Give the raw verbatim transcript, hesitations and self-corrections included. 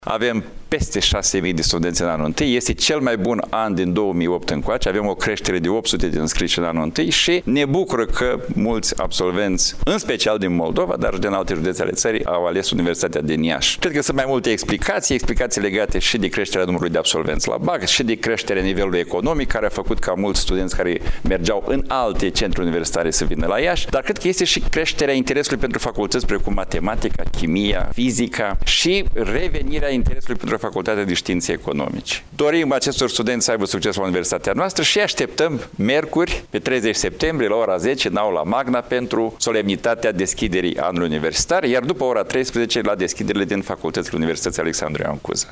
Avem peste șase mii de studenți în anul întâi. Este cel mai bun an din două mii opt încoace. Avem o creștere de opt sute de înscriși în anul întâi și ne bucură că mulți absolvenți, în special din Moldova, dar și din alte județe ale țării, au ales Universitatea din Iași. Cred că sunt mai multe explicații, explicații legate și de creșterea numărului de absolvenți la B A C, și de creșterea nivelului economic, care a făcut ca mulți studenți care mergeau în alte centre universitare să vină la Iași, dar cred că este și creșterea interesului pentru facultăți precum matematica, chimia, fizica și revenirea interesului pentru Facultatea de Științe Economice. Dorim acestor studenți să aibă succes la universitatea noastră și așteptăm miercuri, pe treizeci septembrie, la ora zece, în aula Magna, pentru solemnitatea deschiderii anului universitar, iar după ora treisprezece, la deschiderile din facultățile Universității Alexandru Ioan Cuza.